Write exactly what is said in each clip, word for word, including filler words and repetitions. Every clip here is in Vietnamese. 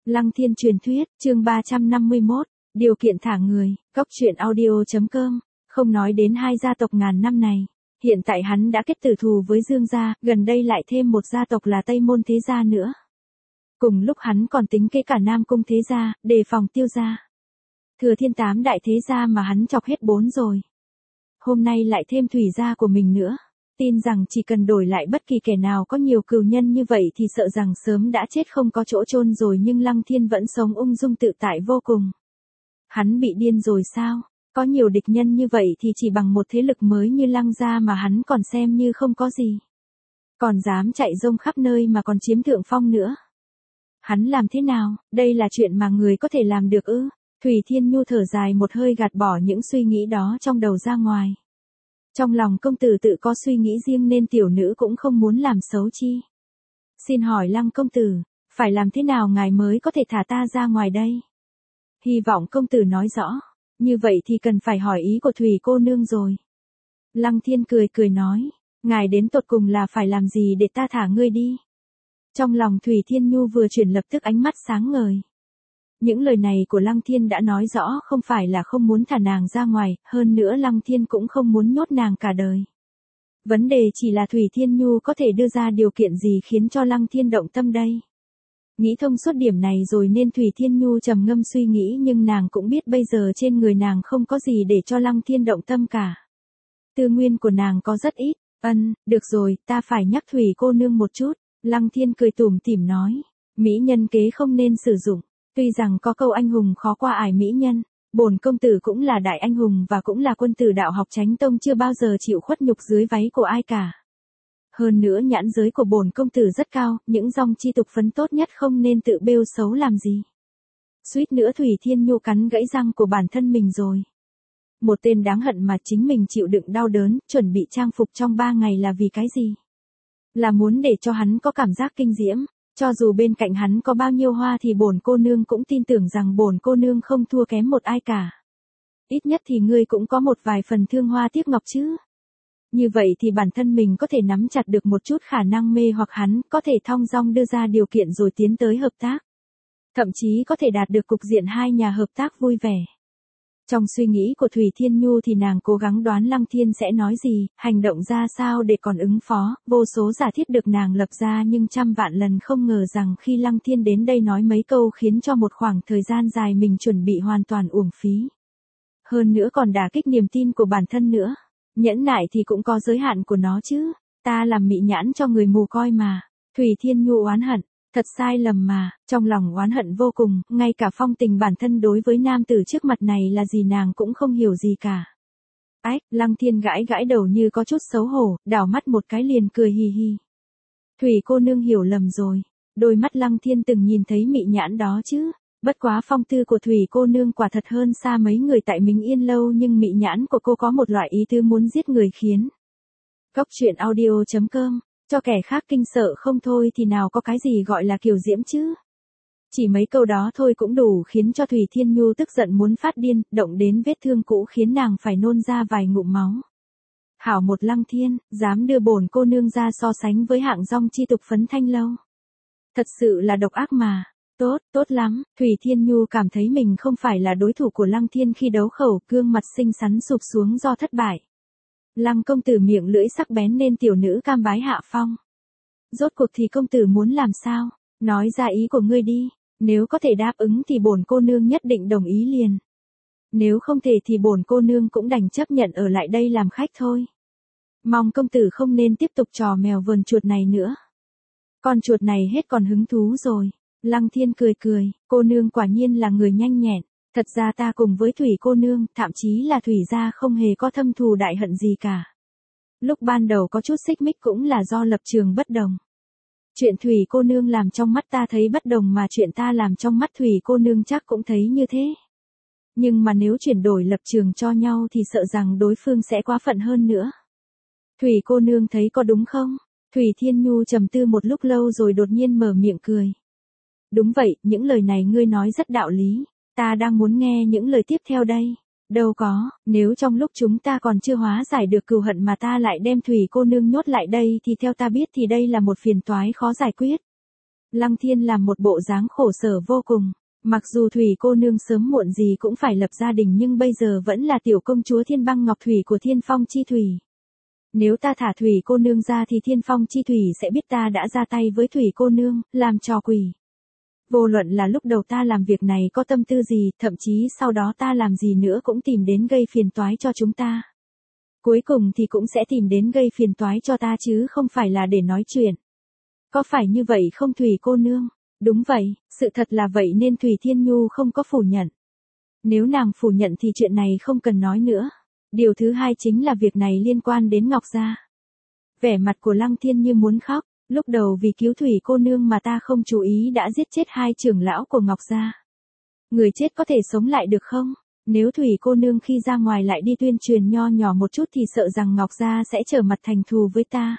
Lăng Thiên truyền thuyết, chương ba trăm năm mươi mốt, điều kiện thả người, cốc truyện audio.com, không nói đến hai gia tộc ngàn năm này. Hiện tại hắn đã kết tử thù với Dương gia, gần đây lại thêm một gia tộc là Tây Môn Thế Gia nữa. Cùng lúc hắn còn tính kế cả Nam Cung Thế Gia, đề phòng Tiêu gia. Thừa Thiên tám đại thế gia mà hắn chọc hết bốn rồi. Hôm nay lại thêm Thủy gia của mình nữa. Tin rằng chỉ cần đổi lại bất kỳ kẻ nào có nhiều cừu nhân như vậy thì sợ rằng sớm đã chết không có chỗ chôn rồi, nhưng Lăng Thiên vẫn sống ung dung tự tại vô cùng. Hắn bị điên rồi sao? Có nhiều địch nhân như vậy thì chỉ bằng một thế lực mới như Lăng gia mà hắn còn xem như không có gì. Còn dám chạy rông khắp nơi mà còn chiếm thượng phong nữa. Hắn làm thế nào? Đây là chuyện mà người có thể làm được ư? Thủy Thiên Nhu thở dài một hơi, gạt bỏ những suy nghĩ đó trong đầu ra ngoài. Trong lòng công tử tự có suy nghĩ riêng nên tiểu nữ cũng không muốn làm xấu chi. Xin hỏi Lăng công tử, phải làm thế nào ngài mới có thể thả ta ra ngoài đây? Hy vọng công tử nói rõ, như vậy thì cần phải hỏi ý của Thủy cô nương rồi. Lăng Thiên cười cười nói, ngài đến tột cùng là phải làm gì để ta thả ngươi đi? Trong lòng Thủy Thiên Nhu vừa chuyển lập tức ánh mắt sáng ngời. Những lời này của Lăng Thiên đã nói rõ không phải là không muốn thả nàng ra ngoài, hơn nữa Lăng Thiên cũng không muốn nhốt nàng cả đời. Vấn đề chỉ là Thủy Thiên Nhu có thể đưa ra điều kiện gì khiến cho Lăng Thiên động tâm đây. Nghĩ thông suốt điểm này rồi nên Thủy Thiên Nhu trầm ngâm suy nghĩ, nhưng nàng cũng biết bây giờ trên người nàng không có gì để cho Lăng Thiên động tâm cả. Tư nguyên của nàng có rất ít. Ân, được rồi, ta phải nhắc Thủy cô nương một chút. Lăng Thiên cười tủm tỉm nói, mỹ nhân kế không nên sử dụng. Tuy rằng có câu anh hùng khó qua ải mỹ nhân, bổn công tử cũng là đại anh hùng và cũng là quân tử đạo học Chánh Tông, chưa bao giờ chịu khuất nhục dưới váy của ai cả. Hơn nữa nhãn giới của bổn công tử rất cao, những dòng chi tục phấn tốt nhất không nên tự bêu xấu làm gì. Suýt nữa Thủy Thiên Nhu cắn gãy răng của bản thân mình rồi. Một tên đáng hận mà chính mình chịu đựng đau đớn, chuẩn bị trang phục trong ba ngày là vì cái gì? Là muốn để cho hắn có cảm giác kinh diễm. Cho dù bên cạnh hắn có bao nhiêu hoa thì bổn cô nương cũng tin tưởng rằng bổn cô nương không thua kém một ai cả. Ít nhất thì ngươi cũng có một vài phần thương hoa tiếc ngọc chứ. Như vậy thì bản thân mình có thể nắm chặt được một chút khả năng mê hoặc hắn, có thể thong dong đưa ra điều kiện rồi tiến tới hợp tác. Thậm chí có thể đạt được cục diện hai nhà hợp tác vui vẻ. Trong suy nghĩ của Thủy Thiên Nhu thì nàng cố gắng đoán Lăng Thiên sẽ nói gì, hành động ra sao để còn ứng phó, vô số giả thiết được nàng lập ra, nhưng trăm vạn lần không ngờ rằng khi Lăng Thiên đến đây nói mấy câu khiến cho một khoảng thời gian dài mình chuẩn bị hoàn toàn uổng phí. Hơn nữa còn đả kích niềm tin của bản thân nữa. Nhẫn nại thì cũng có giới hạn của nó chứ, ta làm mị nhãn cho người mù coi mà. Thủy Thiên Nhu oán hận. Thật sai lầm mà, trong lòng oán hận vô cùng, ngay cả phong tình bản thân đối với nam tử trước mặt này là gì nàng cũng không hiểu gì cả. Ách, Lăng Thiên gãi gãi đầu như có chút xấu hổ, đảo mắt một cái liền cười hì hì. Thủy cô nương hiểu lầm rồi, đôi mắt Lăng Thiên từng nhìn thấy mị nhãn đó chứ, bất quá phong tư của Thủy cô nương quả thật hơn xa mấy người tại Minh Yên lâu, nhưng mị nhãn của cô có một loại ý tứ muốn giết người khiến. Cốc truyện audio.com, cho kẻ khác kinh sợ không thôi thì nào có cái gì gọi là kiều diễm chứ. Chỉ mấy câu đó thôi cũng đủ khiến cho Thủy Thiên Nhu tức giận muốn phát điên, động đến vết thương cũ khiến nàng phải nôn ra vài ngụm máu. Hảo một Lăng Thiên, dám đưa bổn cô nương ra so sánh với hạng dong chi tục phấn thanh lâu. Thật sự là độc ác mà. Tốt, tốt lắm, Thủy Thiên Nhu cảm thấy mình không phải là đối thủ của Lăng Thiên khi đấu khẩu, gương mặt xinh xắn sụp xuống do thất bại. Lăng công tử miệng lưỡi sắc bén nên tiểu nữ cam bái hạ phong. Rốt cuộc thì công tử muốn làm sao? Nói ra ý của ngươi đi, nếu có thể đáp ứng thì bổn cô nương nhất định đồng ý liền. Nếu không thể thì bổn cô nương cũng đành chấp nhận ở lại đây làm khách thôi. Mong công tử không nên tiếp tục trò mèo vờn chuột này nữa. Con chuột này hết còn hứng thú rồi. Lăng Thiên cười cười, cô nương quả nhiên là người nhanh nhẹn. Thật ra ta cùng với Thủy cô nương, thậm chí là Thủy gia không hề có thâm thù đại hận gì cả. Lúc ban đầu có chút xích mích cũng là do lập trường bất đồng. Chuyện Thủy cô nương làm trong mắt ta thấy bất đồng mà chuyện ta làm trong mắt Thủy cô nương chắc cũng thấy như thế. Nhưng mà nếu chuyển đổi lập trường cho nhau thì sợ rằng đối phương sẽ quá phận hơn nữa. Thủy cô nương thấy có đúng không? Thủy Thiên Nhu trầm tư một lúc lâu rồi đột nhiên mở miệng cười. Đúng vậy, những lời này ngươi nói rất đạo lý. Ta đang muốn nghe những lời tiếp theo đây. Đâu có, nếu trong lúc chúng ta còn chưa hóa giải được cừu hận mà ta lại đem Thủy cô nương nhốt lại đây thì theo ta biết thì đây là một phiền toái khó giải quyết. Lăng Thiên làm một bộ dáng khổ sở vô cùng. Mặc dù Thủy cô nương sớm muộn gì cũng phải lập gia đình nhưng bây giờ vẫn là tiểu công chúa Thiên Băng Ngọc Thủy của Thiên Phong Chi Thủy. Nếu ta thả Thủy cô nương ra thì Thiên Phong Chi Thủy sẽ biết ta đã ra tay với Thủy cô nương, làm trò quỷ. Vô luận là lúc đầu ta làm việc này có tâm tư gì, thậm chí sau đó ta làm gì nữa cũng tìm đến gây phiền toái cho chúng ta. Cuối cùng thì cũng sẽ tìm đến gây phiền toái cho ta chứ không phải là để nói chuyện. Có phải như vậy không Thủy cô nương? Đúng vậy, sự thật là vậy nên Thủy Thiên Nhu không có phủ nhận. Nếu nàng phủ nhận thì chuyện này không cần nói nữa. Điều thứ hai chính là việc này liên quan đến Ngọc Gia. Vẻ mặt của Lăng Thiên như muốn khóc, lúc đầu vì cứu Thủy cô nương mà ta không chú ý đã giết chết hai trưởng lão của Ngọc Gia. Người chết có thể sống lại được không? Nếu Thủy cô nương khi ra ngoài lại đi tuyên truyền nho nhỏ một chút thì sợ rằng Ngọc Gia sẽ trở mặt thành thù với ta.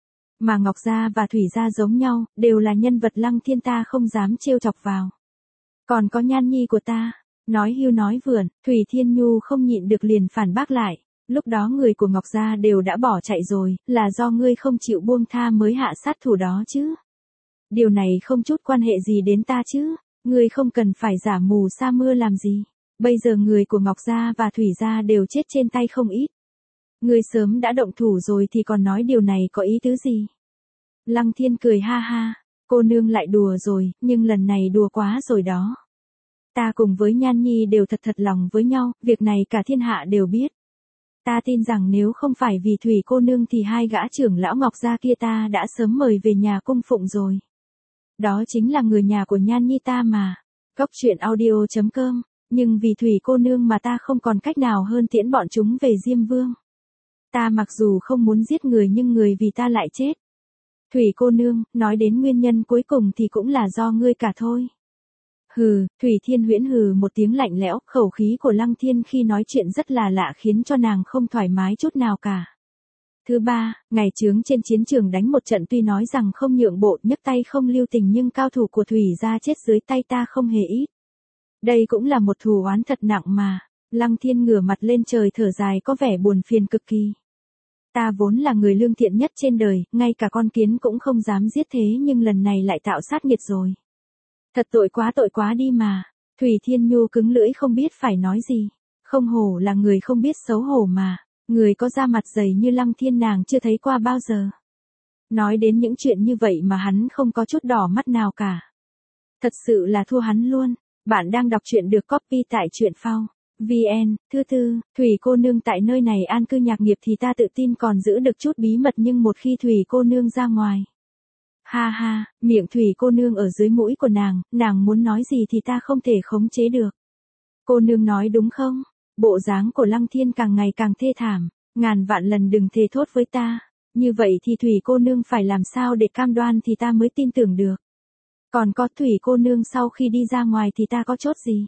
Mà Ngọc Gia và Thủy Gia giống nhau, đều là nhân vật Lăng Thiên ta không dám trêu chọc vào. Còn có Nhan Nhi của ta, nói hưu nói vượn, Thủy Thiên Nhu không nhịn được liền phản bác lại. Lúc đó người của Ngọc Gia đều đã bỏ chạy rồi, là do ngươi không chịu buông tha mới hạ sát thủ đó chứ. Điều này không chút quan hệ gì đến ta chứ, ngươi không cần phải giả mù sa mưa làm gì. Bây giờ người của Ngọc Gia và Thủy Gia đều chết trên tay không ít. Ngươi sớm đã động thủ rồi thì còn nói điều này có ý tứ gì? Lăng Thiên cười ha ha, cô nương lại đùa rồi, nhưng lần này đùa quá rồi đó. Ta cùng với Nhan Nhi đều thật thật lòng với nhau, việc này cả thiên hạ đều biết. Ta tin rằng nếu không phải vì Thủy cô nương thì hai gã trưởng lão Ngọc Gia kia ta đã sớm mời về nhà cung phụng rồi. Đó chính là người nhà của Nhan Nhi ta mà. Cốc truyện audio chấm com, nhưng vì Thủy cô nương mà ta không còn cách nào hơn tiễn bọn chúng về Diêm Vương. Ta mặc dù không muốn giết người nhưng người vì ta lại chết. Thủy cô nương, nói đến nguyên nhân cuối cùng thì cũng là do ngươi cả thôi. Hừ, Thủy Thiên Huyễn hừ một tiếng lạnh lẽo, khẩu khí của Lăng Thiên khi nói chuyện rất là lạ khiến cho nàng không thoải mái chút nào cả. Thứ ba, ngày chướng trên chiến trường đánh một trận tuy nói rằng không nhượng bộ nhấc tay không lưu tình nhưng cao thủ của Thủy gia chết dưới tay ta không hề ít. Đây cũng là một thù oán thật nặng mà. Lăng Thiên ngửa mặt lên trời thở dài có vẻ buồn phiền cực kỳ. Ta vốn là người lương thiện nhất trên đời, ngay cả con kiến cũng không dám giết thế nhưng lần này lại tạo sát nghiệt rồi. Thật tội quá tội quá đi mà. Thủy Thiên Nhu cứng lưỡi không biết phải nói gì. Không hổ là người không biết xấu hổ mà. Người có da mặt dày như Lăng Thiên nàng chưa thấy qua bao giờ. Nói đến những chuyện như vậy mà hắn không có chút đỏ mắt nào cả. Thật sự là thua hắn luôn. Bạn đang đọc truyện được copy tại truyện phao. vn, thứ tư, Thủy cô nương tại nơi này an cư nhạc nghiệp thì ta tự tin còn giữ được chút bí mật nhưng một khi Thủy cô nương ra ngoài. Ha ha, miệng Thủy cô nương ở dưới mũi của nàng, nàng muốn nói gì thì ta không thể khống chế được. Cô nương nói đúng không? Bộ dáng của Lăng Thiên càng ngày càng thê thảm, ngàn vạn lần đừng thề thốt với ta, như vậy thì Thủy cô nương phải làm sao để cam đoan thì ta mới tin tưởng được. Còn có Thủy cô nương sau khi đi ra ngoài thì ta có chốt gì?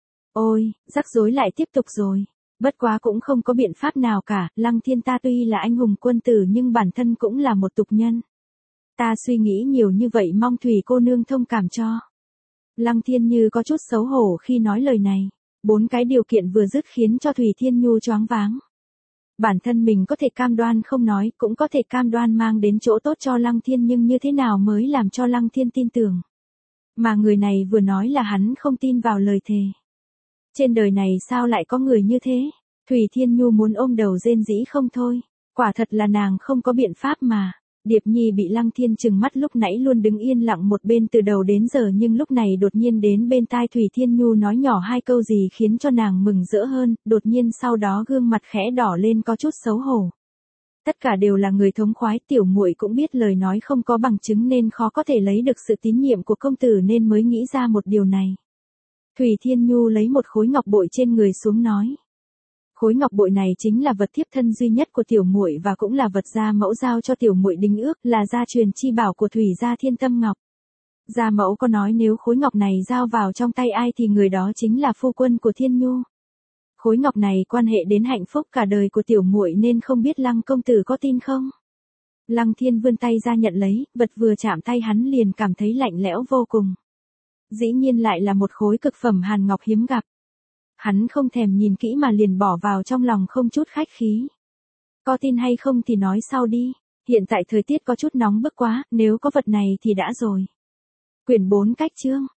Ôi, rắc rối lại tiếp tục rồi. Bất quá cũng không có biện pháp nào cả, Lăng Thiên ta tuy là anh hùng quân tử nhưng bản thân cũng là một tục nhân. Ta suy nghĩ nhiều như vậy mong Thủy cô nương thông cảm cho. Lăng Thiên như có chút xấu hổ khi nói lời này. Bốn cái điều kiện vừa dứt khiến cho Thủy Thiên Nhu choáng váng. Bản thân mình có thể cam đoan không nói, cũng có thể cam đoan mang đến chỗ tốt cho Lăng Thiên nhưng như thế nào mới làm cho Lăng Thiên tin tưởng. Mà người này vừa nói là hắn không tin vào lời thề. Trên đời này sao lại có người như thế? Thủy Thiên Nhu muốn ôm đầu rên rỉ không thôi. Quả thật là nàng không có biện pháp mà. Điệp Nhi bị Lăng Thiên trừng mắt lúc nãy luôn đứng yên lặng một bên từ đầu đến giờ nhưng lúc này đột nhiên đến bên tai Thủy Thiên Nhu nói nhỏ hai câu gì khiến cho nàng mừng rỡ hơn, đột nhiên sau đó gương mặt khẽ đỏ lên có chút xấu hổ. Tất cả đều là người thống khoái, tiểu muội cũng biết lời nói không có bằng chứng nên khó có thể lấy được sự tín nhiệm của công tử nên mới nghĩ ra một điều này. Thủy Thiên Nhu lấy một khối ngọc bội trên người xuống nói. Khối ngọc bội này chính là vật thiếp thân duy nhất của tiểu muội và cũng là vật gia mẫu giao cho tiểu muội đính ước, là gia truyền chi bảo của Thủy gia Thiên Tâm Ngọc. Gia mẫu có nói nếu khối ngọc này giao vào trong tay ai thì người đó chính là phu quân của Thiên Nhu. Khối ngọc này quan hệ đến hạnh phúc cả đời của tiểu muội nên không biết Lăng công tử có tin không? Lăng Thiên vươn tay ra nhận lấy, vật vừa chạm tay hắn liền cảm thấy lạnh lẽo vô cùng. Dĩ nhiên lại là một khối cực phẩm hàn ngọc hiếm gặp. Hắn không thèm nhìn kỹ mà liền bỏ vào trong lòng không chút khách khí. Có tin hay không thì nói sau đi, hiện tại thời tiết có chút nóng bức quá, nếu có vật này thì đã rồi. Quyển bốn cách chương.